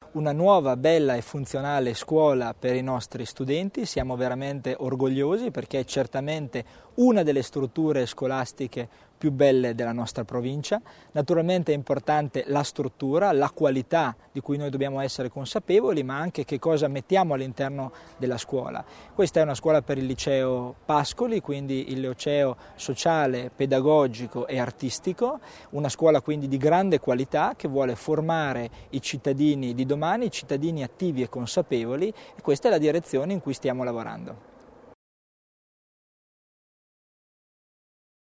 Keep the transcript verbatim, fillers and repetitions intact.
una nuova, bella e funzionale scuola per i nostri studenti. Siamo veramente orgogliosi perché è certamente una delle strutture scolastiche più belle della nostra provincia. Naturalmente è importante la struttura, la qualità di cui noi dobbiamo essere consapevoli, ma anche che cosa mettiamo all'interno della scuola. Questa è una scuola per il liceo Pascoli, quindi il liceo sociale, pedagogico e artistico, una scuola quindi di grande qualità che vuole formare i cittadini di domani, i cittadini attivi e consapevoli, e questa è la direzione in cui stiamo lavorando.